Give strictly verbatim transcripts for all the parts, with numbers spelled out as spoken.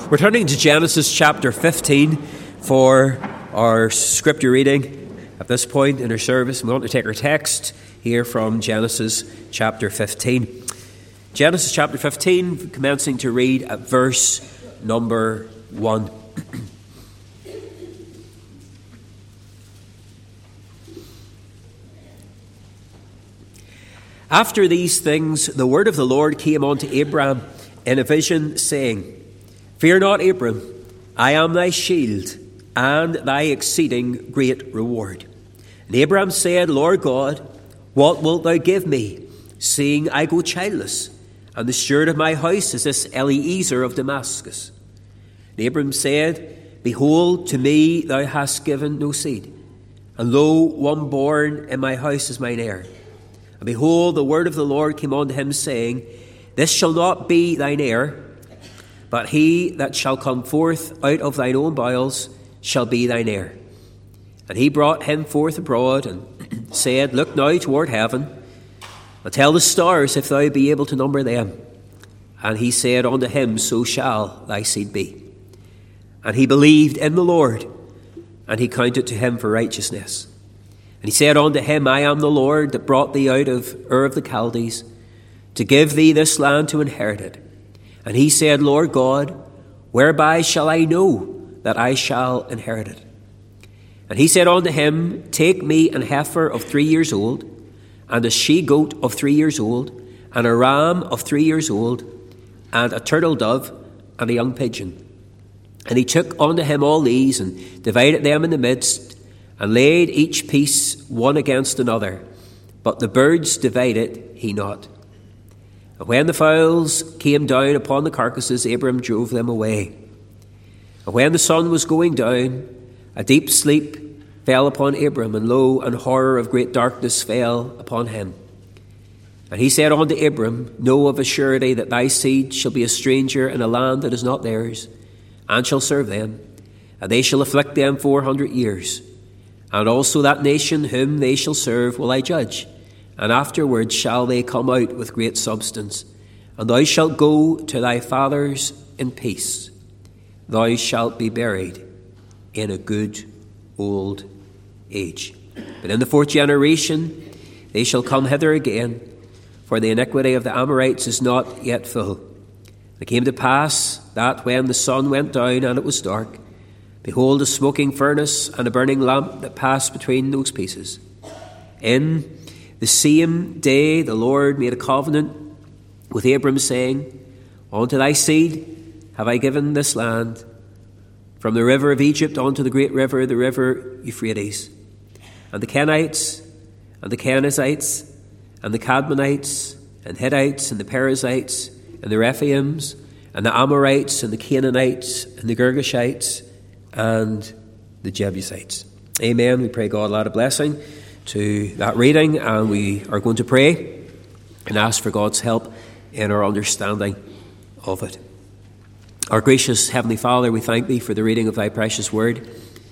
We're turning to Genesis chapter fifteen for our scripture reading at this point in our service. We want to take our text here from Genesis chapter fifteen. Genesis chapter fifteen, commencing to read at verse number one. After these things, the word of the Lord came unto Abram in a vision, saying, Fear not, Abram, I am thy shield, and thy exceeding great reward. And Abram said, Lord God, what wilt thou give me, seeing I go childless? And the steward of my house is this Eliezer of Damascus. And Abram said, Behold, to me thou hast given no seed, and lo, one born in my house is mine heir. And behold, the word of the Lord came unto him, saying, This shall not be thine heir, but he that shall come forth out of thine own bowels shall be thine heir. And he brought him forth abroad, and said, Look now toward heaven, and tell the stars if thou be able to number them. And he said unto him, So shall thy seed be. And he believed in the Lord, and he counted to him for righteousness. And he said unto him, I am the Lord that brought thee out of Ur of the Chaldees, to give thee this land to inherit it. And he said, Lord God, whereby shall I know that I shall inherit it? And he said unto him, Take me an heifer of three years old, and a she-goat of three years old, and a ram of three years old, and a turtle dove, and a young pigeon. And he took unto him all these, and divided them in the midst, and laid each piece one against another. But the birds divided he not. And when the fowls came down upon the carcasses, Abram drove them away. And when the sun was going down, a deep sleep fell upon Abram, and lo, an horror of great darkness fell upon him. And he said unto Abram, Know of a surety that thy seed shall be a stranger in a land that is not theirs, and shall serve them, and they shall afflict them four hundred years. And also that nation whom they shall serve will I judge, and afterwards shall they come out with great substance. And thou shalt go to thy fathers in peace. Thou shalt be buried in a good old age. But in the fourth generation they shall come hither again, for the iniquity of the Amorites is not yet full. It came to pass that when the sun went down and it was dark, behold, a smoking furnace and a burning lamp that passed between those pieces. In the same day the Lord made a covenant with Abram, saying, Unto thy seed have I given this land, from the river of Egypt unto the great river, the river Euphrates. And the Kenites, and the Kenizzites, and the Cadmonites, and Hittites, and the Perizzites, and the Rephaims, and the Amorites, and the Canaanites, and the Girgashites, and the Jebusites. Amen. We pray God add a blessing to that reading, and we are going to pray and ask for God's help in our understanding of it. Our gracious Heavenly Father, we thank Thee for the reading of Thy precious word.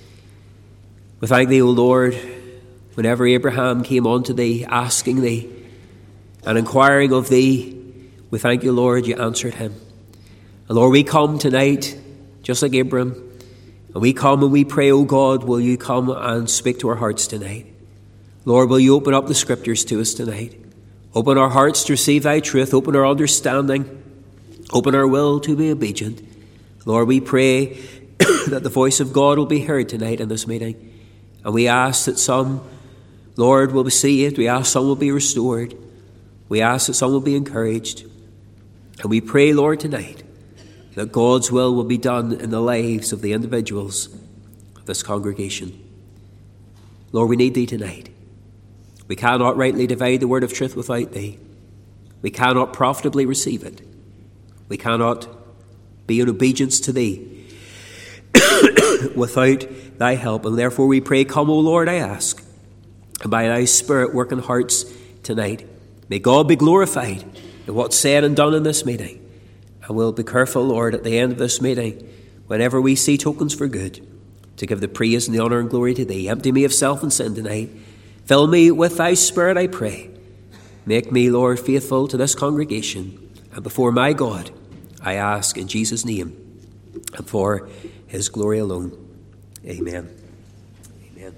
We thank Thee, O Lord, whenever Abraham came unto Thee, asking Thee and inquiring of Thee, we thank You, Lord, You answered him. And Lord, we come tonight, just like Abram, and we come and we pray, O God, will You come and speak to our hearts tonight? Lord, will You open up the scriptures to us tonight? Open our hearts to receive Thy truth. Open our understanding. Open our will to be obedient. Lord, we pray that the voice of God will be heard tonight in this meeting. And we ask that some, Lord, will be saved. We ask some will be restored. We ask that some will be encouraged. And we pray, Lord, tonight that God's will will be done in the lives of the individuals of this congregation. Lord, we need Thee tonight. We cannot rightly divide the word of truth without Thee. We cannot profitably receive it. We cannot be in obedience to Thee without Thy help. And therefore we pray, Come, O Lord, I ask, and by Thy Spirit work in hearts tonight. May God be glorified in what's said and done in this meeting. And we'll be careful, Lord, at the end of this meeting, whenever we see tokens for good, to give the praise and the honour and glory to Thee. Empty me of self and sin tonight. Fill me with Thy Spirit, I pray. Make me, Lord, faithful to this congregation. And before my God, I ask in Jesus' name. and for his glory alone. Amen. Amen.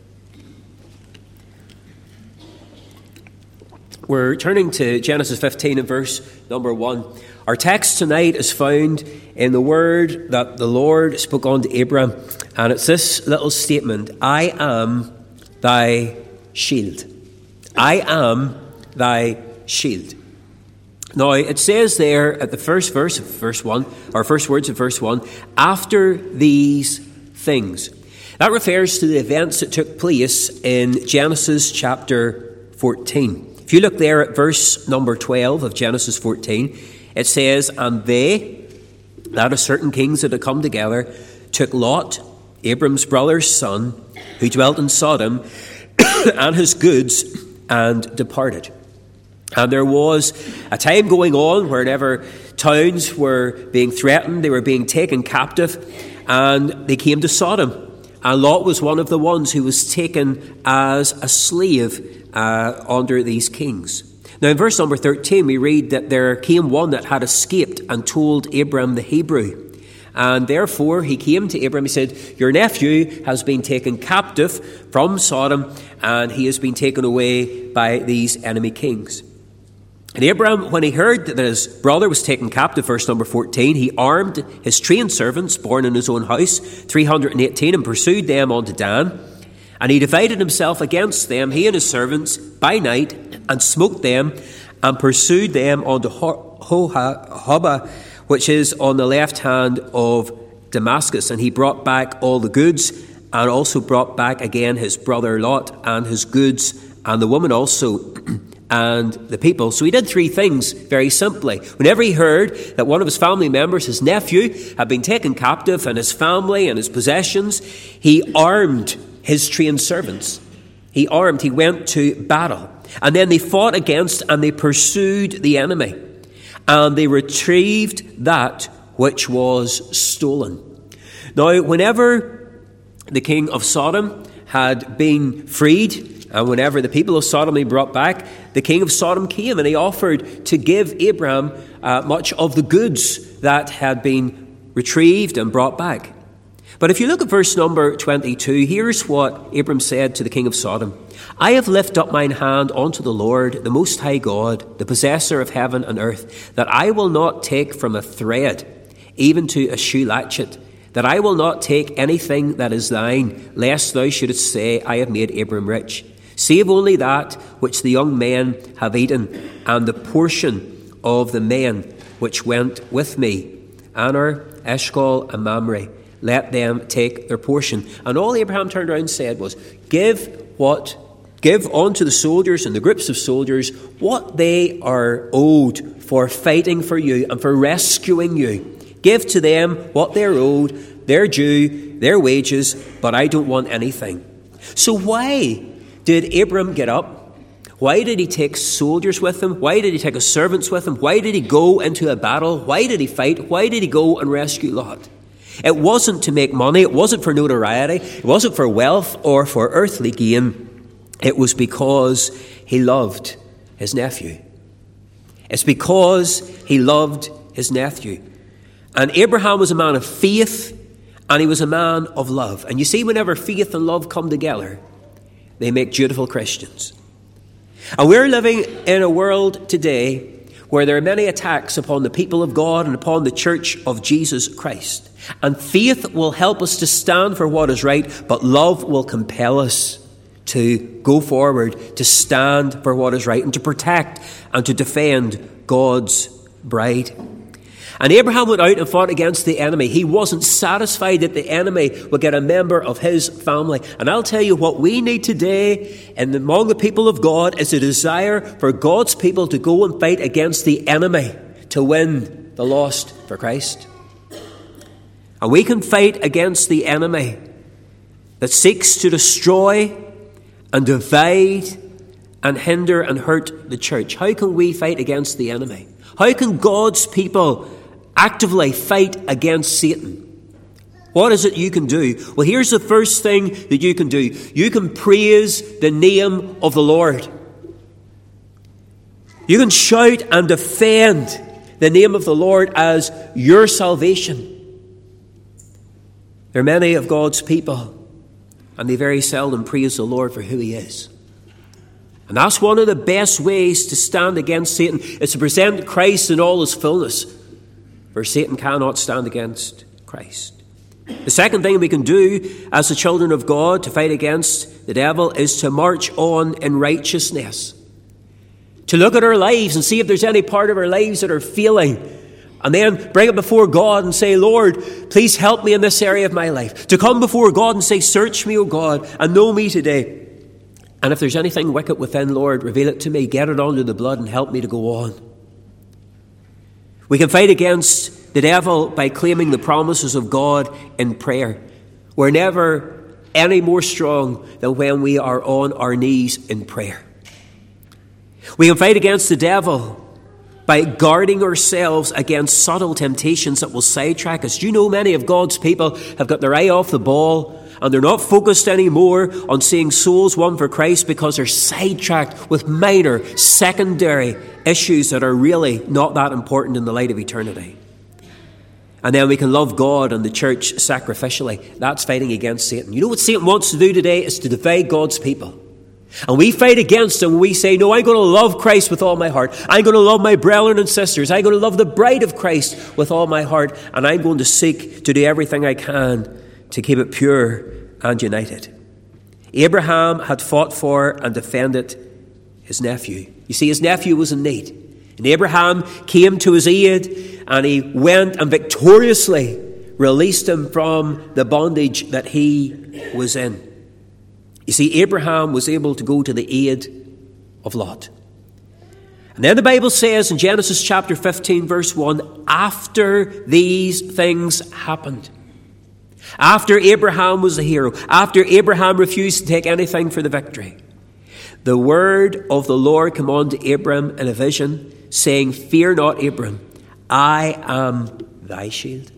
We're turning to Genesis fifteen and verse number one. Our text tonight is found in the word that the Lord spoke unto Abram, and it's this little statement: I am thy shield. I am thy shield. Now, it says there at the first verse of verse one, or first words of verse one, after these things. That refers to the events that took place in Genesis chapter fourteen. If you look there at verse number twelve of Genesis fourteen, it says, and they, that is certain kings that had come together, took Lot, Abram's brother's son, who dwelt in Sodom, and his goods, and departed. And there was a time going on wherever towns were being threatened, they were being taken captive, and they came to Sodom. And Lot was one of the ones who was taken as a slave uh, under these kings. Now in verse number thirteen we read that there came one that had escaped and told Abram the Hebrew. And therefore he came to Abram, he said, your nephew has been taken captive from Sodom, and he has been taken away by these enemy kings. And Abram, when he heard that his brother was taken captive, verse number fourteen, he armed his trained servants, born in his own house, three hundred eighteen, and pursued them unto Dan. And he divided himself against them, he and his servants, by night, and smote them, and pursued them unto Hobah, which is on the left hand of Damascus. And he brought back all the goods, and also brought back again his brother Lot, and his goods, and the woman also, and the people. So he did three things very simply. Whenever he heard that one of his family members, his nephew, had been taken captive, and his family and his possessions, he armed his trained servants. He armed, he went to battle. And then they fought against and they pursued the enemy. And they retrieved that which was stolen. Now, whenever the king of Sodom had been freed, and whenever the people of Sodom he brought back, the king of Sodom came and he offered to give Abram uh, much of the goods that had been retrieved and brought back. But if you look at verse number twenty-two, here's what Abram said to the king of Sodom. I have lifted up mine hand unto the Lord, the Most High God, the possessor of heaven and earth, that I will not take from a thread, even to a shoe latchet, that I will not take anything that is thine, lest thou shouldest say, I have made Abram rich, save only that which the young men have eaten, and the portion of the men which went with me, Aner, Eshcol, and Mamre. Let them take their portion. And all Abraham turned around and said was, Give what? Give unto the soldiers and the groups of soldiers what they are owed for fighting for you and for rescuing you. Give to them what they're owed, their due, their wages, but I don't want anything. So why did Abram get up? Why did he take soldiers with him? Why did he take his servants with him? Why did he go into a battle? Why did he fight? Why did he go and rescue Lot? It wasn't to make money. It wasn't for notoriety. It wasn't for wealth or for earthly gain. It was because he loved his nephew. It's because he loved his nephew. And Abraham was a man of faith, and he was a man of love. And you see, whenever faith and love come together, they make dutiful Christians. And we're living in a world today where there are many attacks upon the people of God and upon the church of Jesus Christ. And faith will help us to stand for what is right, but love will compel us to go forward, to stand for what is right, and to protect and to defend God's bride. And Abraham went out and fought against the enemy. He wasn't satisfied that the enemy would get a member of his family. And I'll tell you what we need today and among the people of God is a desire for God's people to go and fight against the enemy to win the lost for Christ. And we can fight against the enemy that seeks to destroy and divide and hinder and hurt the church. How can we fight against the enemy? How can God's people actively fight against Satan? What is it you can do? Well, here's the first thing that you can do. You can praise the name of the Lord. You can shout and defend the name of the Lord as your salvation. There are many of God's people, and they very seldom praise the Lord for who he is. And that's one of the best ways to stand against Satan, is to present Christ in all his fullness, for Satan cannot stand against Christ. The second thing we can do as the children of God to fight against the devil is to march on in righteousness. To look at our lives and see if there's any part of our lives that are failing, and then bring it before God and say, Lord, please help me in this area of my life. To come before God and say, search me, O God, and know me today. And if there's anything wicked within, Lord, reveal it to me, get it under the blood and help me to go on. We can fight against the devil by claiming the promises of God in prayer. We're never any more strong than when we are on our knees in prayer. We can fight against the devil by guarding ourselves against subtle temptations that will sidetrack us. Do you know many of God's people have got their eye off the ball and they're not focused anymore on seeing souls won for Christ because they're sidetracked with minor, secondary issues that are really not that important in the light of eternity? And then we can love God and the church sacrificially. That's fighting against Satan. You know what Satan wants to do today is to divide God's people. And we fight against him when we say, no, I'm going to love Christ with all my heart. I'm going to love my brethren and sisters. I'm going to love the bride of Christ with all my heart. And I'm going to seek to do everything I can to keep it pure and united. Abraham had fought for and defended his nephew. You see, his nephew was in need. And Abraham came to his aid, and he went and victoriously released him from the bondage that he was in. You see, Abraham was able to go to the aid of Lot. And then the Bible says in Genesis chapter fifteen, verse one, after these things happened, after Abraham was a hero, after Abraham refused to take anything for the victory, the word of the Lord came on to Abram in a vision, saying, fear not, Abram, I am thy shield.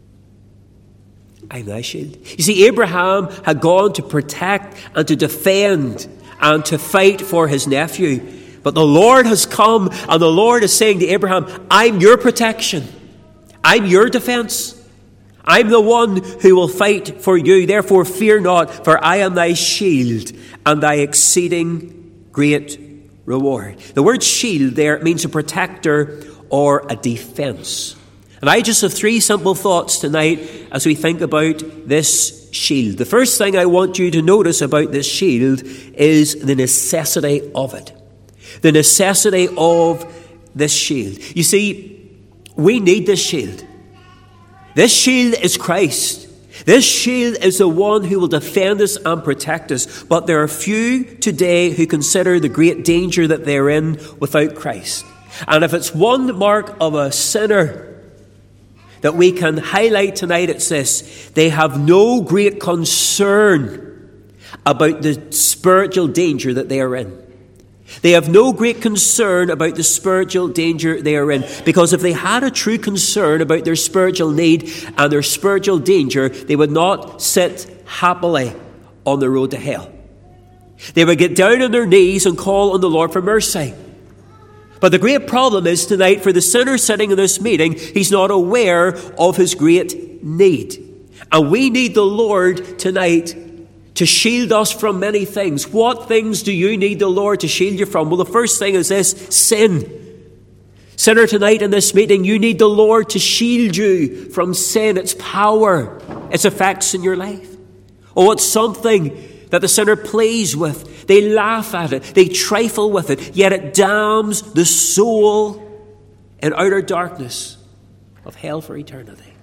I'm thy shield. You see, Abraham had gone to protect and to defend and to fight for his nephew. But the Lord has come, and the Lord is saying to Abraham, I'm your protection. I'm your defense. I'm the one who will fight for you. Therefore, fear not, for I am thy shield and thy exceeding great reward. The word shield there means a protector or a defense. And I just have three simple thoughts tonight as we think about this shield. The first thing I want you to notice about this shield is the necessity of it. The necessity of this shield. You see, we need this shield. This shield is Christ. This shield is the one who will defend us and protect us. But there are few today who consider the great danger that they're in without Christ. And if it's one mark of a sinner that we can highlight tonight, it's this: they have no great concern about the spiritual danger that they are in. They have no great concern about the spiritual danger they are in. Because if they had a true concern about their spiritual need and their spiritual danger, they would not sit happily on the road to hell. They would get down on their knees and call on the Lord for mercy. But the great problem is tonight, for the sinner sitting in this meeting, he's not aware of his great need. And we need the Lord tonight to shield us from many things. What things do you need the Lord to shield you from? Well, the first thing is this: sin. Sinner, tonight in this meeting, you need the Lord to shield you from sin, its power, its effects in your life. Oh, it's something that the sinner plays with. They laugh at it. They trifle with it. Yet it damns the soul in outer darkness of hell for eternity.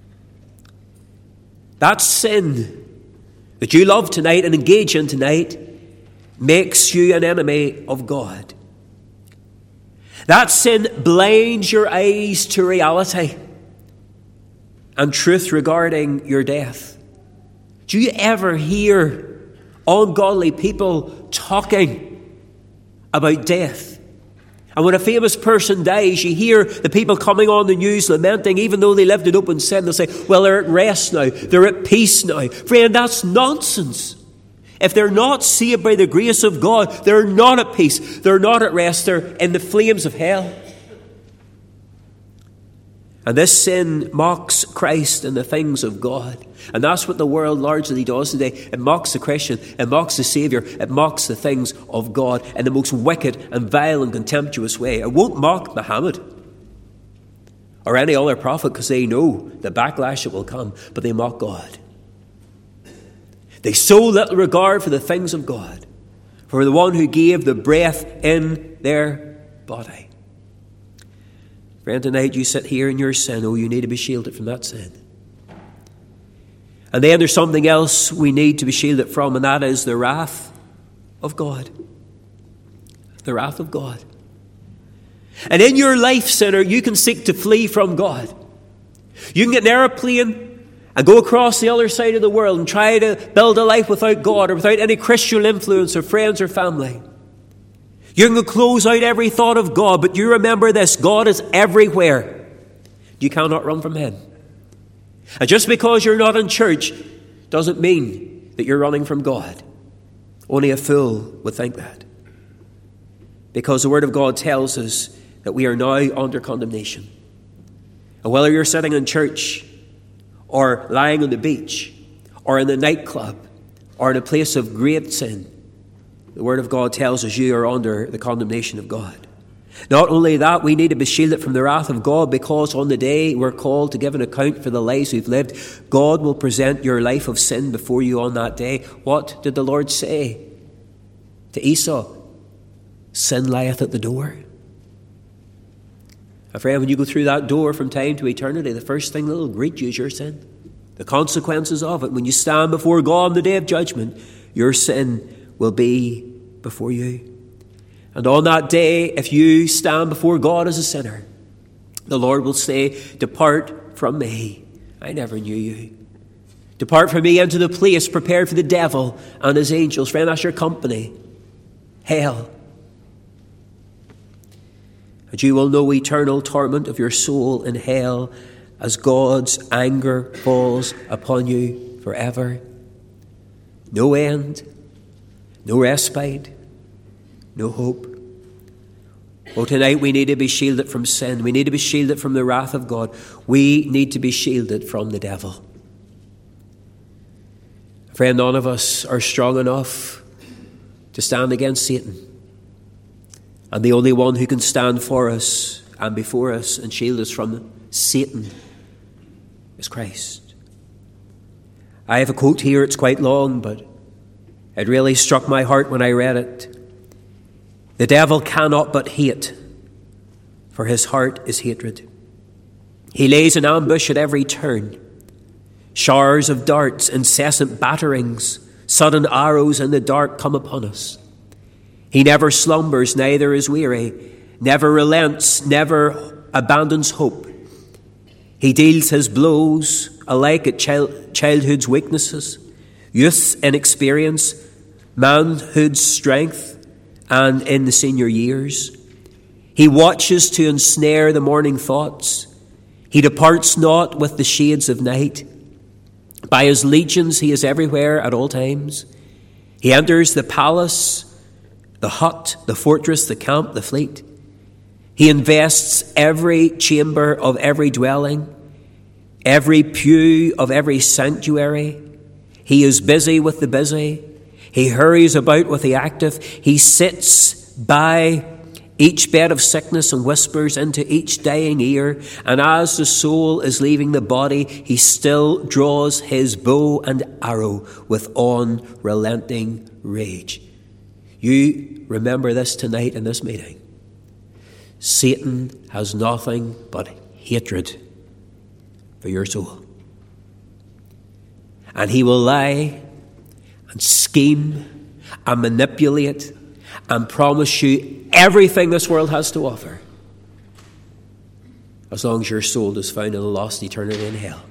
That sin that you love tonight and engage in tonight makes you an enemy of God. That sin blinds your eyes to reality and truth regarding your death. Do you ever hear ungodly people talking about death? And when a famous person dies, you hear the people coming on the news lamenting, even though they lived in open sin. They'll say, well, they're at rest now. They're at peace now. Friend, that's nonsense. If they're not saved by the grace of God, they're not at peace. They're not at rest. They're in the flames of hell. And this sin mocks Christ and the things of God. And that's what the world largely does today. It mocks the Christian. It mocks the Saviour. It mocks the things of God in the most wicked and vile and contemptuous way. It won't mock Muhammad or any other prophet because they know the backlash that will come. But they mock God. They so little regard for the things of God, for the one who gave the breath in their body. Friend, tonight you sit here in your sin. Oh, you need to be shielded from that sin. And then there's something else we need to be shielded from, and that is the wrath of God. The wrath of God. And in your life, sinner, you can seek to flee from God. You can get an airplane and go across the other side of the world and try to build a life without God or without any Christian influence or friends or family. You can close out every thought of God, but you remember this: God is everywhere. You cannot run from Him. And just because you're not in church doesn't mean that you're running from God. Only a fool would think that. Because the Word of God tells us that we are now under condemnation. And whether you're sitting in church or lying on the beach or in the nightclub or in a place of great sin, the Word of God tells us you are under the condemnation of God. Not only that, we need to be shielded from the wrath of God, because on the day we're called to give an account for the lives we've lived, God will present your life of sin before you on that day. What did the Lord say to Esau? Sin lieth at the door. And friend, when you go through that door from time to eternity, the first thing that will greet you is your sin. The consequences of it. When you stand before God on the day of judgment, your sin will be before you. And on that day, if you stand before God as a sinner, the Lord will say, "Depart from me, I never knew you. Depart from me into the place prepared for the devil and his angels." Friend, that's your company. Hell. And you will know eternal torment of your soul in hell as God's anger falls upon you forever. No end. No respite, no hope. Well, tonight we need to be shielded from sin. We need to be shielded from the wrath of God. We need to be shielded from the devil. Friend, none of us are strong enough to stand against Satan. And the only one who can stand for us and before us and shield us from Satan is Christ. I have a quote here. It's quite long, but it really struck my heart when I read it. The devil cannot but hate, for his heart is hatred. He lays an ambush at every turn. Showers of darts, incessant batterings, sudden arrows in the dark come upon us. He never slumbers, neither is weary, never relents, never abandons hope. He deals his blows alike at child, childhood's weaknesses, youth's inexperience, manhood's strength, and in the senior years. He watches to ensnare the morning thoughts. He departs not with the shades of night. By his legions he is everywhere at all times. He enters the palace, the hut, the fortress, the camp, the fleet. He invests every chamber of every dwelling, every pew of every sanctuary. He is busy with the busy. He hurries about with the active. He sits by each bed of sickness and whispers into each dying ear. And as the soul is leaving the body, he still draws his bow and arrow with unrelenting rage. You remember this tonight in this meeting. Satan has nothing but hatred for your soul. And he will lie and scheme and manipulate and promise you everything this world has to offer, as long as your soul is found in a lost eternity in hell.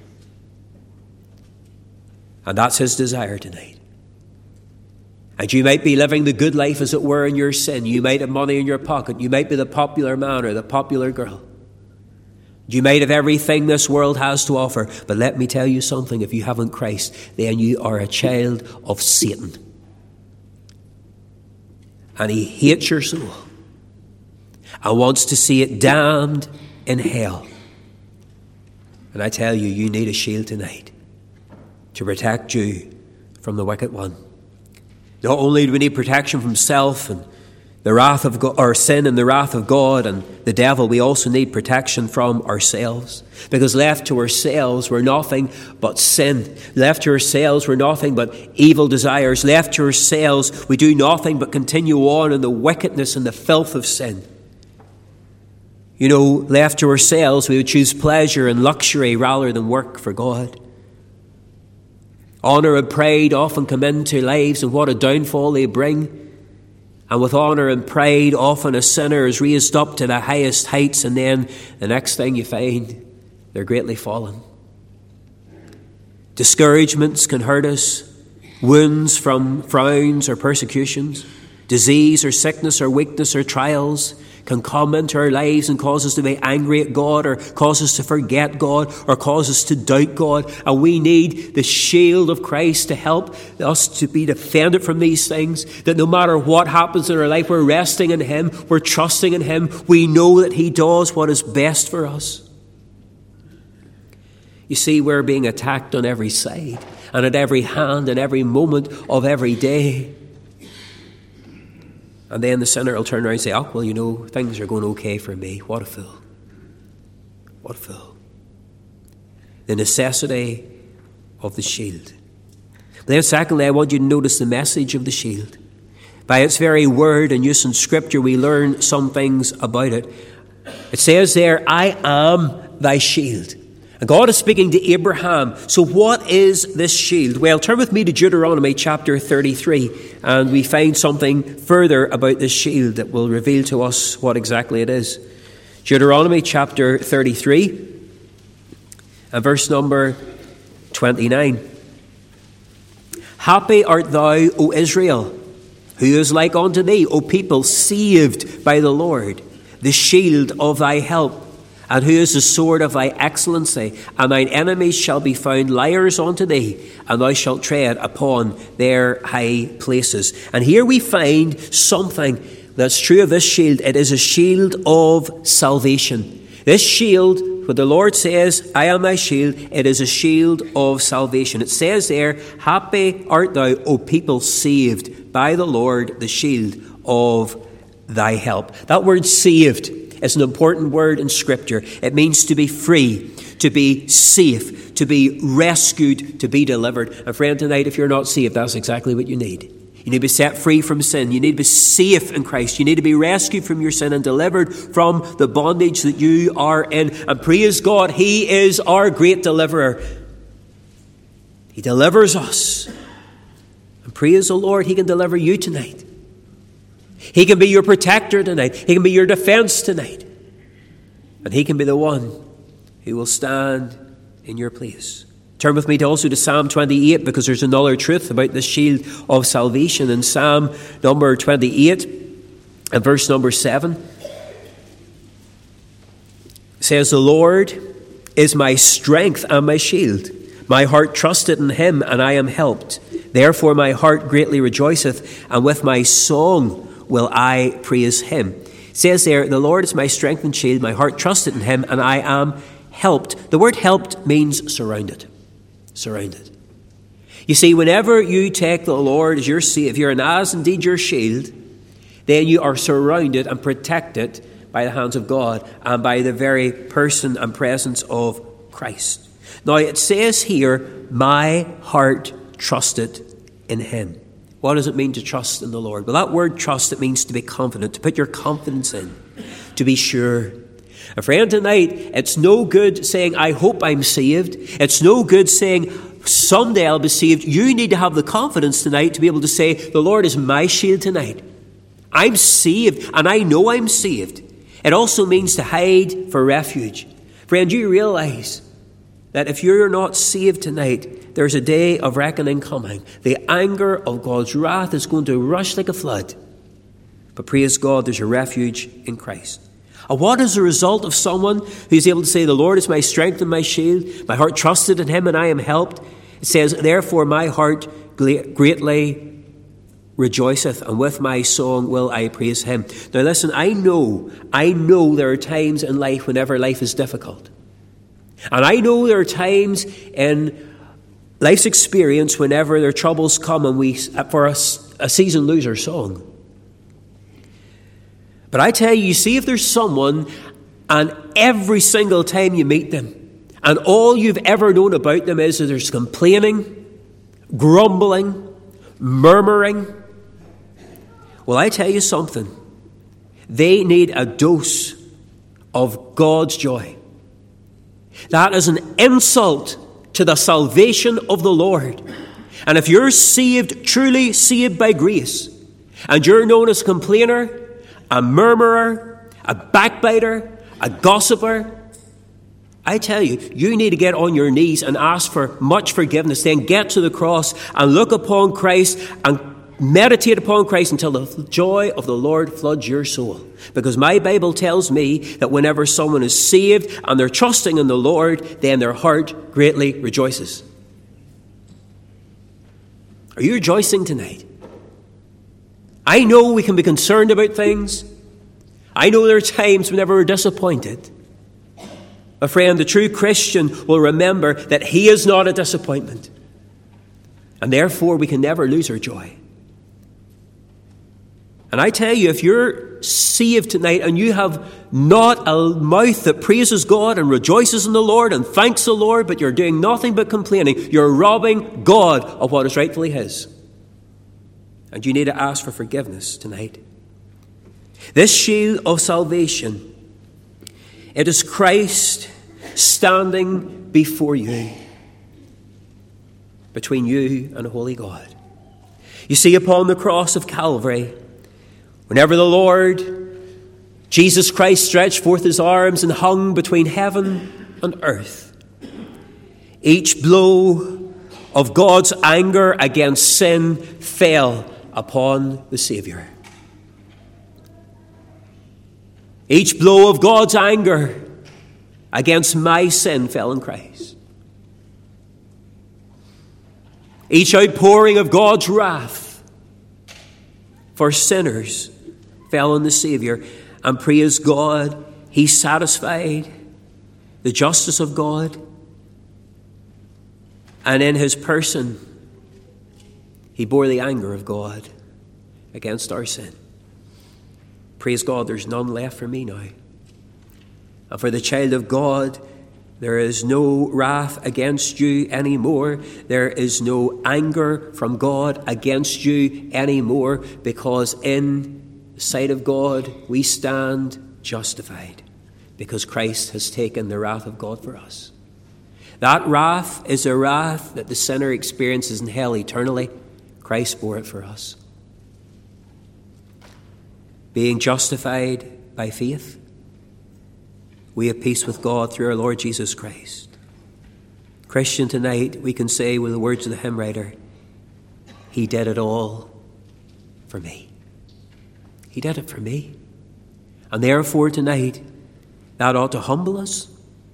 And that's his desire tonight. And you might be living the good life, as it were, in your sin. You might have money in your pocket. You might be the popular man or the popular girl. You might have everything this world has to offer. But let me tell you something. If you haven't Christ, then you are a child of Satan. And he hates your soul and wants to see it damned in hell. And I tell you, you need a shield tonight to protect you from the wicked one. Not only do we need protection from self and the wrath of God, or sin and the wrath of God and the devil, we also need protection from ourselves. Because left to ourselves, we're nothing but sin. Left to ourselves, we're nothing but evil desires. Left to ourselves, we do nothing but continue on in the wickedness and the filth of sin. You know, left to ourselves, we would choose pleasure and luxury rather than work for God. Honour and pride often come into lives, and what a downfall they bring. And with honour and pride, often a sinner is raised up to the highest heights, and then the next thing you find, they're greatly fallen. Discouragements can hurt us. Wounds from frowns or persecutions, disease or sickness or weakness or trials can come into our lives and cause us to be angry at God, or cause us to forget God, or cause us to doubt God. And we need the shield of Christ to help us to be defended from these things, that no matter what happens in our life, we're resting in Him, we're trusting in Him, we know that He does what is best for us. You see, we're being attacked on every side, and at every hand, and every moment of every day. And then the sinner will turn around and say, oh, well, you know, things are going okay for me. What a fool. What a fool. The necessity of the shield. But then secondly, I want you to notice the message of the shield. By its very word and use in Scripture, we learn some things about it. It says there, I am thy shield. And God is speaking to Abraham. So what is this shield? Well, turn with me to Deuteronomy chapter thirty-three, and we find something further about this shield that will reveal to us what exactly it is. Deuteronomy chapter thirty-three, and verse number twenty-nine. Happy art thou, O Israel, who is like unto thee, O people saved by the Lord, the shield of thy help, and who is the sword of thy excellency, and thine enemies shall be found liars unto thee, and thou shalt tread upon their high places. And here we find something that's true of this shield. It is a shield of salvation. This shield, what the Lord says, I am thy shield, it is a shield of salvation. It says there, happy art thou, O people saved by the Lord, the shield of thy help. That word saved is an important word in Scripture. It means to be free, to be safe, to be rescued, to be delivered. And friend, tonight, if you're not saved, that's exactly what you need. You need to be set free from sin. You need to be safe in Christ. You need to be rescued from your sin and delivered from the bondage that you are in. And praise God, He is our great deliverer. He delivers us. And praise the Lord, He can deliver you tonight. He can be your protector tonight. He can be your defense tonight. And He can be the one who will stand in your place. Turn with me to also to Psalm twenty-eight, because there's another truth about the shield of salvation. In Psalm number twenty-eight and verse number seven, it says, the Lord is my strength and my shield. My heart trusted in Him, and I am helped. Therefore my heart greatly rejoiceth, and with my song will I praise Him. It says there, the Lord is my strength and shield. My heart trusted in Him, and I am helped. The word helped means surrounded. Surrounded. You see, whenever you take the Lord as your Savior, and as indeed your shield, then you are surrounded and protected by the hands of God and by the very person and presence of Christ. Now it says here, my heart trusted in Him. What does it mean to trust in the Lord? Well, that word trust, it means to be confident, to put your confidence in, to be sure. And friend, tonight, it's no good saying, I hope I'm saved. It's no good saying, someday I'll be saved. You need to have the confidence tonight to be able to say, the Lord is my shield tonight. I'm saved, and I know I'm saved. It also means to hide for refuge. Friend, you realize that if you're not saved tonight, there's a day of reckoning coming. The anger of God's wrath is going to rush like a flood. But praise God, there's a refuge in Christ. And what is the result of someone who's able to say, the Lord is my strength and my shield, my heart trusted in Him and I am helped? It says, therefore my heart greatly rejoiceth, and with my song will I praise Him. Now listen, I know, I know there are times in life whenever life is difficult. And I know there are times in life's experience whenever their troubles come and we, for us, a season, lose our song. But I tell you, you see, if there's someone, and every single time you meet them, and all you've ever known about them is that there's complaining, grumbling, murmuring, well, I tell you something. They need a dose of God's joy. That is an insult to the salvation of the Lord. And if you're saved, truly saved by grace, and you're known as a complainer, a murmurer, a backbiter, a gossiper, I tell you, you need to get on your knees and ask for much forgiveness. Then get to the cross and look upon Christ and meditate upon Christ until the joy of the Lord floods your soul. Because my Bible tells me that whenever someone is saved and they're trusting in the Lord, then their heart greatly rejoices. Are you rejoicing tonight? I know we can be concerned about things. I know there are times whenever we're disappointed. My friend, the true Christian will remember that he is not a disappointment. And therefore we can never lose our joy. And I tell you, if you're saved tonight and you have not a mouth that praises God and rejoices in the Lord and thanks the Lord, but you're doing nothing but complaining, you're robbing God of what is rightfully his. And you need to ask for forgiveness tonight. This shield of salvation, it is Christ standing before you, between you and a holy God. You see, upon the cross of Calvary, whenever the Lord Jesus Christ stretched forth his arms and hung between heaven and earth, each blow of God's anger against sin fell upon the Savior. Each blow of God's anger against my sin fell in Christ. Each outpouring of God's wrath for sinners fell on the Savior. And praise God, he satisfied the justice of God. And in his person, he bore the anger of God against our sin. Praise God, there's none left for me now. And for the child of God, there is no wrath against you anymore. There is no anger from God against you anymore, because in the sight of God we stand justified, because Christ has taken the wrath of God for us. That wrath is a wrath that the sinner experiences in hell eternally. Christ bore it for us. Being justified by faith, we have peace with God through our Lord Jesus Christ. Christian, tonight we can say with the words of the hymn writer, he did it all for me. He did it for me. And therefore tonight, that ought to humble us.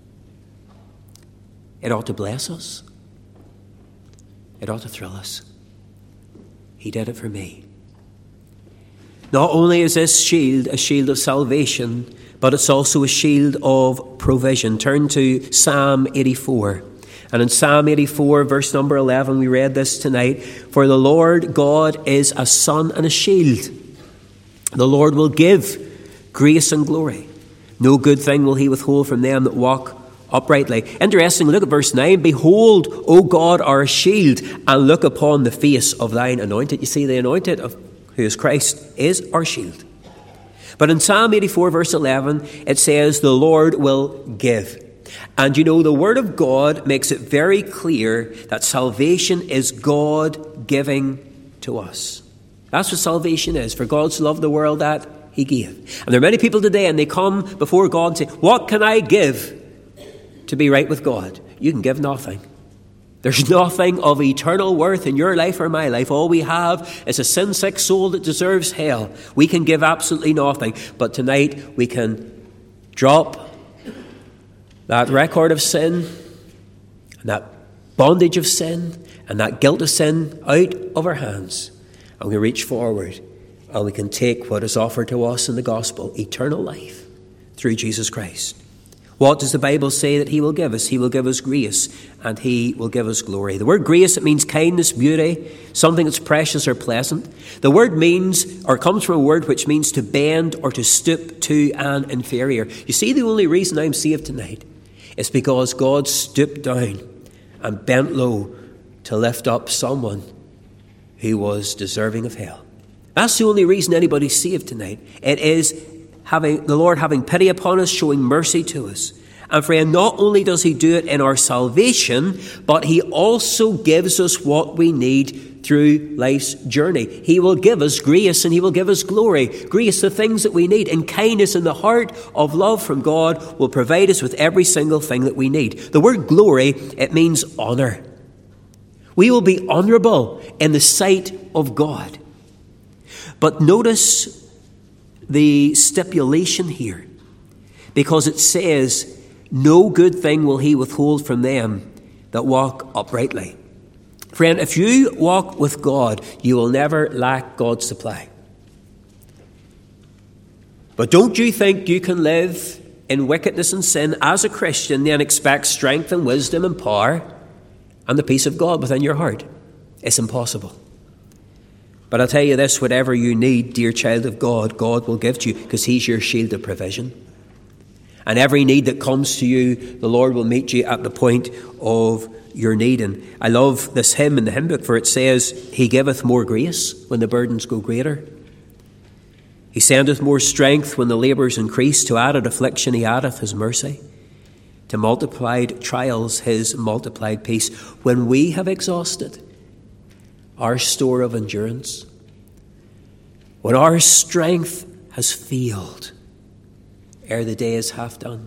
It ought to bless us. It ought to thrill us. He did it for me. Not only is this shield a shield of salvation, but it's also a shield of provision. Turn to Psalm eighty-four. And in Psalm eighty-four, verse number eleven, we read this tonight. For the Lord God is a sun and a shield. The Lord will give grace and glory. No good thing will he withhold from them that walk uprightly. Interesting, look at verse nine. Behold, O God, our shield, and look upon the face of thine anointed. You see, the anointed of who is Christ is our shield. But in Psalm eighty-four, verse eleven, it says, the Lord will give. And you know, the Word of God makes it very clear that salvation is God giving to us. That's what salvation is. For God so loved the world that he gave. And there are many people today, and they come before God and say, what can I give to be right with God? You can give nothing. There's nothing of eternal worth in your life or my life. All we have is a sin-sick soul that deserves hell. We can give absolutely nothing. But tonight we can drop that record of sin and that bondage of sin and that guilt of sin out of our hands. And we reach forward and we can take what is offered to us in the gospel, eternal life through Jesus Christ. What does the Bible say that he will give us? He will give us grace, and he will give us glory. The word grace, it means kindness, beauty, something that's precious or pleasant. The word means, or comes from a word which means to bend or to stoop to an inferior. You see, the only reason I'm saved tonight is because God stooped down and bent low to lift up someone who was deserving of hell. That's the only reason anybody's saved tonight. It is having the Lord having pity upon us, showing mercy to us. And friend, not only does he do it in our salvation, but he also gives us what we need through life's journey. He will give us grace and he will give us glory. Grace, the things that we need, and kindness in the heart of love from God will provide us with every single thing that we need. The word glory, it means honour. We will be honourable in the sight of God. But notice the stipulation here, because it says, no good thing will he withhold from them that walk uprightly. Friend, if you walk with God, you will never lack God's supply. But don't you think you can live in wickedness and sin as a Christian, then expect strength and wisdom and power and the peace of God within your heart? It's impossible. But I'll tell you this, whatever you need, dear child of God, God will give to you, because he's your shield of provision. And every need that comes to you, the Lord will meet you at the point of your need. And I love this hymn in the hymn book, for it says, he giveth more grace when the burdens go greater. He sendeth more strength when the labours increase. To added affliction he addeth his mercy. To multiplied trials his multiplied peace. When we have exhausted our store of endurance, when our strength has failed ere the day is half done,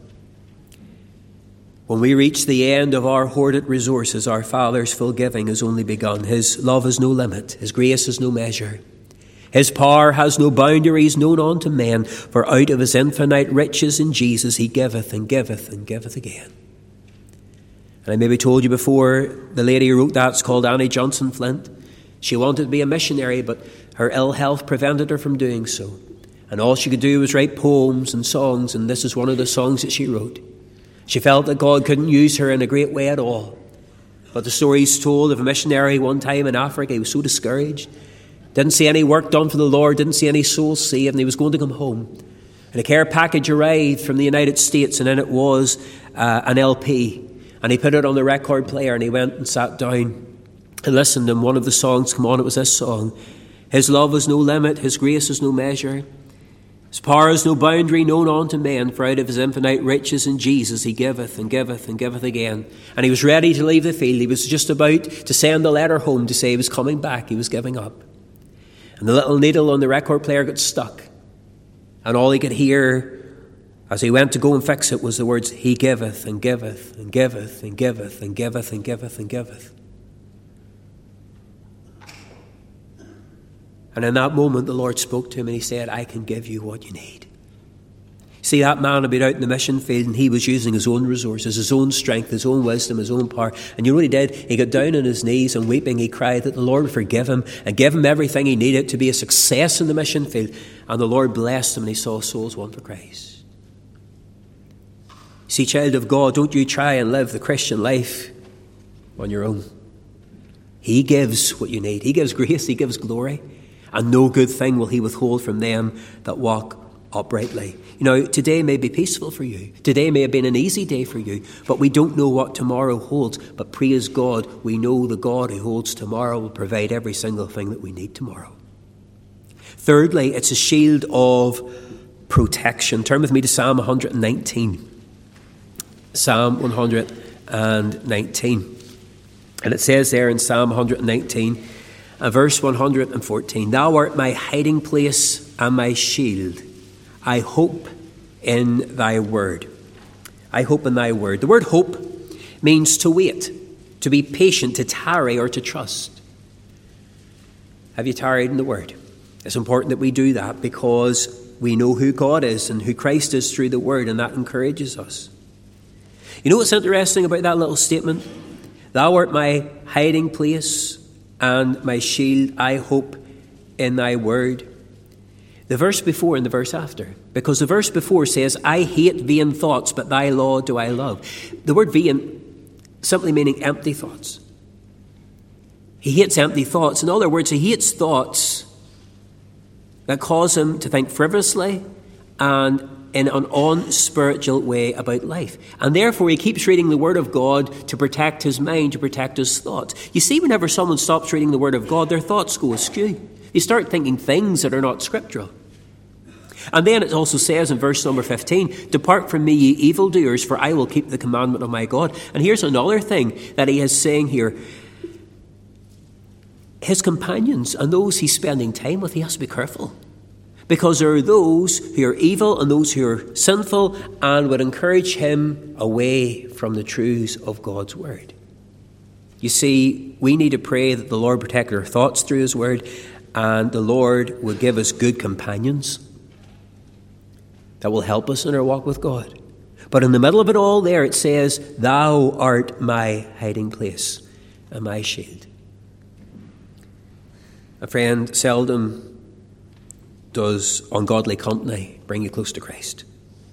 when we reach the end of our hoarded resources, our Father's full giving has only begun. His love has no limit, his grace has no measure, his power has no boundaries known unto men, for out of his infinite riches in Jesus he giveth and giveth and giveth again. And I maybe told you before, the lady who wrote that's called Annie Johnson Flint. She wanted to be a missionary, but her ill health prevented her from doing so. And all she could do was write poems and songs, and this is one of the songs that she wrote. She felt that God couldn't use her in a great way at all. But the story's told of a missionary one time in Africa. He was so discouraged. Didn't see any work done for the Lord, didn't see any souls saved, and he was going to come home. And a care package arrived from the United States, and in it was uh, an L P. And he put it on the record player, and he went and sat down and listened, and one of the songs come on. It was this song. His love has no limit, his grace has no measure, his power has no boundary known unto men, for out of his infinite riches in Jesus he giveth and giveth and giveth again. And he was ready to leave the field. He was just about to send a letter home to say he was coming back. He was giving up. And the little needle on the record player got stuck, and all he could hear as he went to go and fix it was the words, he giveth and giveth and giveth and giveth and giveth and giveth and giveth. And in that moment, the Lord spoke to him and he said, I can give you what you need. See, that man had been out in the mission field and he was using his own resources, his own strength, his own wisdom, his own power. And you know what he did? He got down on his knees and weeping, he cried that the Lord would forgive him and give him everything he needed to be a success in the mission field. And the Lord blessed him and he saw souls won for Christ. See, child of God, don't you try and live the Christian life on your own. He gives what you need. He gives grace, he gives glory. And no good thing will he withhold from them that walk uprightly. You know, today may be peaceful for you. Today may have been an easy day for you. But we don't know what tomorrow holds. But praise God, we know the God who holds tomorrow will provide every single thing that we need tomorrow. Thirdly, it's a shield of protection. Turn with me to Psalm one hundred nineteen. Psalm one hundred nineteen. And it says there in Psalm one hundred nineteen, and verse one hundred fourteen, Thou art my hiding place and my shield. I hope in thy word. I hope in thy word. The word hope means to wait, to be patient, to tarry, or to trust. Have you tarried in the word? It's important that we do that because we know who God is and who Christ is through the word, and that encourages us. You know what's interesting about that little statement? Thou art my hiding place and my shield, I hope in thy word. the verse before and the verse after. Because the verse before says, I hate vain thoughts, but thy law do I love. The word vain simply meaning empty thoughts. He hates empty thoughts. In other words, he hates thoughts that cause him to think frivolously and in an unspiritual way about life. And therefore he keeps reading the Word of God to protect his mind, to protect his thoughts. You see, whenever someone stops reading the Word of God, their thoughts go askew. They start thinking things that are not scriptural. And then it also says in verse number fifteen, depart from me, ye evildoers, for I will keep the commandment of my God. And here's another thing that he is saying here. His companions and those he's spending time with, he has to be careful. Because there are those who are evil and those who are sinful and would encourage him away from the truths of God's Word. You see, we need to pray that the Lord protect our thoughts through his Word, and the Lord will give us good companions that will help us in our walk with God. But in the middle of it all there, it says, thou art my hiding place and my shield. A friend, seldom does ungodly company bring you close to Christ.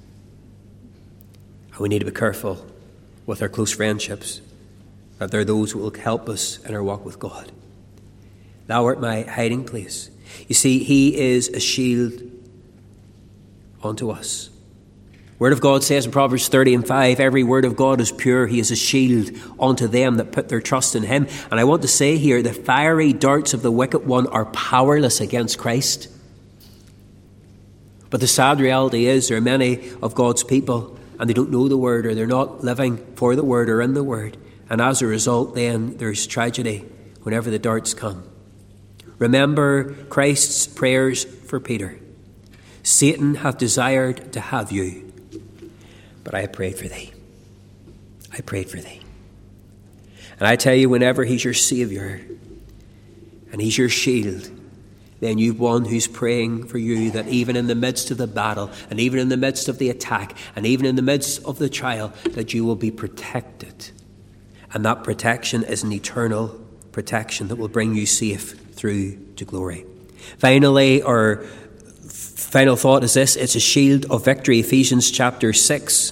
And we need to be careful with our close friendships, that they're those who will help us in our walk with God. Thou art my hiding place. You see, he is a shield unto us. Word of God says in Proverbs thirty and five, every word of God is pure. He is a shield unto them that put their trust in him. And I want to say here, the fiery darts of the wicked one are powerless against Christ. But the sad reality is there are many of God's people and they don't know the Word, or they're not living for the Word or in the Word. And as a result, then there's tragedy whenever the darts come. Remember Christ's prayers for Peter. Satan hath desired to have you, but I have prayed for thee. I prayed for thee. And I tell you, whenever he's your Saviour and he's your shield, then you've one who's praying for you that even in the midst of the battle, and even in the midst of the attack, and even in the midst of the trial, that you will be protected. And that protection is an eternal protection that will bring you safe through to glory. Finally, our final thought is this: it's a shield of victory. Ephesians chapter six.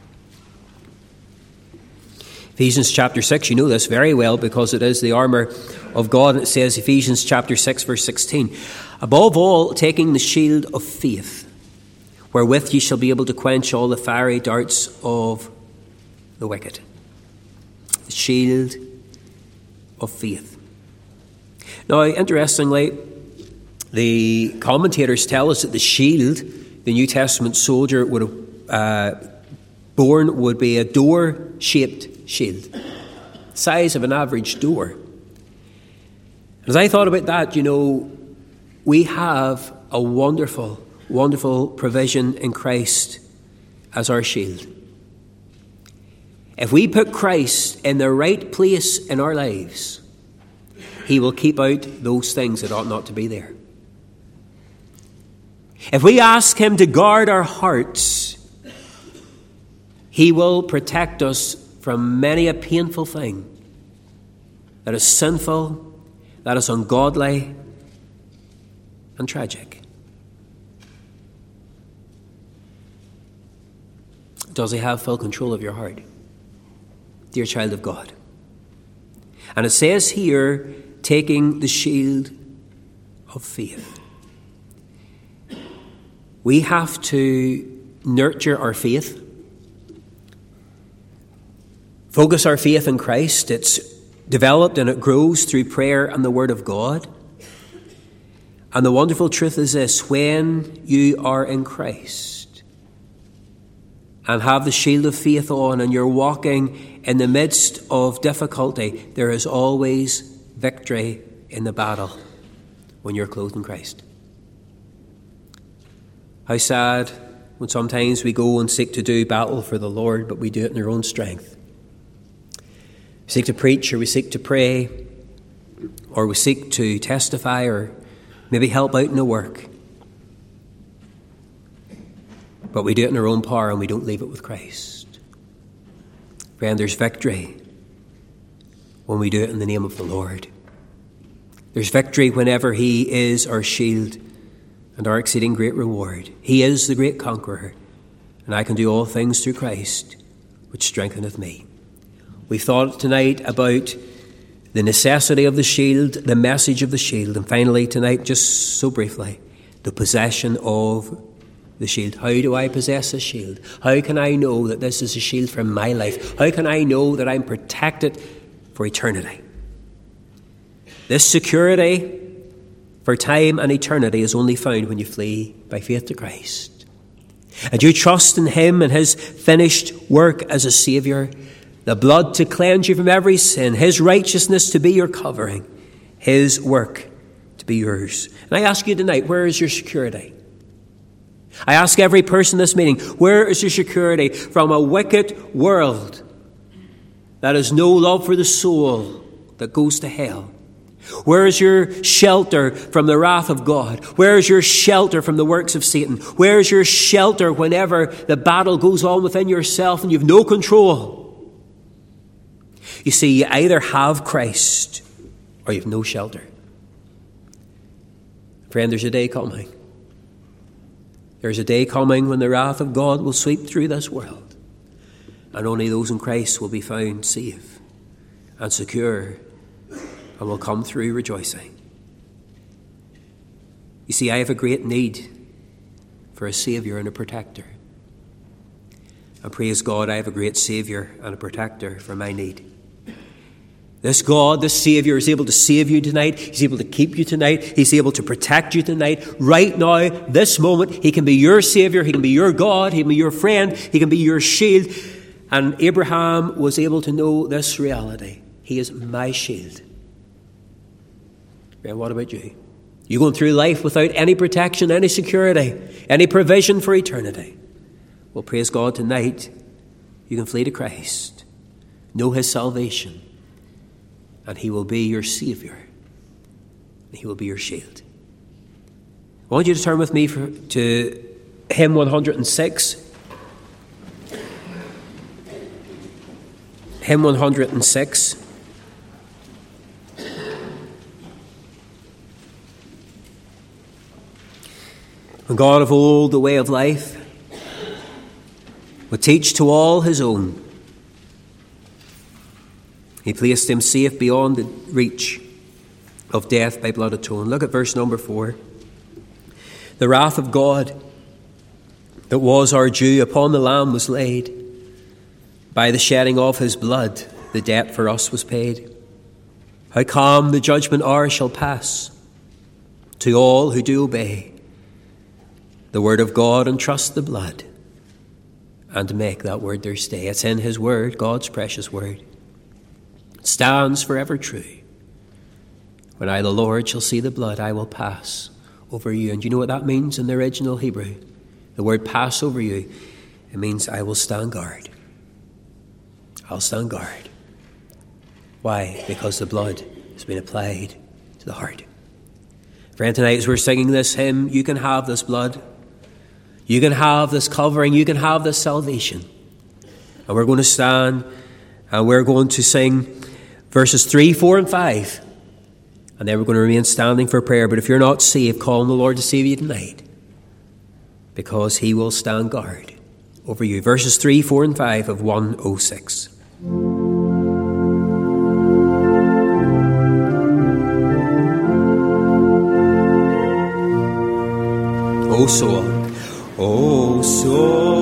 Ephesians chapter six, you know this very well because it is the armour of God. It says, Ephesians chapter six, verse sixteen, above all, taking the shield of faith, wherewith ye shall be able to quench all the fiery darts of the wicked. The shield of faith. Now, interestingly, the commentators tell us that the shield the New Testament soldier would have uh, borne would be a door-shaped shield, size of an average door. As I thought about that, you know, we have a wonderful, wonderful provision in Christ as our shield. If we put Christ in the right place in our lives, he will keep out those things that ought not to be there. If we ask him to guard our hearts, he will protect us from many a painful thing that is sinful, that is ungodly, and tragic. Does he have full control of your heart, dear child of God? And it says here, taking the shield of faith. We have to nurture our faith, focus our faith in Christ. It's developed and it grows through prayer and the Word of God. And the wonderful truth is this: when you are in Christ and have the shield of faith on and you're walking in the midst of difficulty, there is always victory in the battle when you're clothed in Christ. How sad when sometimes we go and seek to do battle for the Lord, but we do it in our own strength. We seek to preach, or we seek to pray, or we seek to testify, or maybe help out in the work. But we do it in our own power and we don't leave it with Christ. Friend, there's victory when we do it in the name of the Lord. There's victory whenever he is our shield and our exceeding great reward. He is the great conqueror, and I can do all things through Christ, which strengtheneth me. We thought tonight about the necessity of the shield, the message of the shield, and finally tonight, just so briefly, the possession of the shield. How do I possess a shield? How can I know that this is a shield for my life? How can I know that I'm protected for eternity? This security for time and eternity is only found when you flee by faith to Christ. And you trust in him and his finished work as a Saviour, the blood to cleanse you from every sin, his righteousness to be your covering, his work to be yours. And I ask you tonight, where is your security? I ask every person in this meeting, where is your security from a wicked world that has no love for the soul that goes to hell? Where is your shelter from the wrath of God? Where is your shelter from the works of Satan? Where is your shelter whenever the battle goes on within yourself and you've no control? You see, you either have Christ or you've no shelter. Friend, there's a day coming. There's a day coming when the wrath of God will sweep through this world, and only those in Christ will be found safe and secure and will come through rejoicing. You see, I have a great need for a Saviour and a protector. And praise God, I have a great Saviour and a protector for my need. This God, this Saviour, is able to save you tonight. He's able to keep you tonight. He's able to protect you tonight. Right now, this moment, he can be your Saviour. He can be your God. He can be your friend. He can be your shield. And Abraham was able to know this reality. He is my shield. And what about you? You going through life without any protection, any security, any provision for eternity? Well, praise God, tonight you can flee to Christ. Know his salvation. And he will be your Saviour. He will be your shield. I want you to turn with me for, to hymn one hundred and six. Hymn one hundred and six. When God of old, the way of life, would teach to all his own, he placed him safe beyond the reach of death by blood atoned. Look at verse number four. The wrath of God that was our due upon the Lamb was laid. By the shedding of his blood, the debt for us was paid. How calm the judgment hour shall pass to all who do obey the word of God and trust the blood and make that word their stay. It's in his word, God's precious word. Stands forever true. When I, the Lord, shall see the blood, I will pass over you. And you know what that means in the original Hebrew? The word pass over you, it means I will stand guard. I'll stand guard. Why? Because the blood has been applied to the heart. Friend, tonight as we're singing this hymn, you can have this blood. You can have this covering. You can have this salvation. And we're going to stand and we're going to sing verses three, four, and five. And then we're going to remain standing for prayer. But if you're not saved, call on the Lord to save you tonight, because he will stand guard over you. Verses three, four, and five of one oh six. O soul, O soul.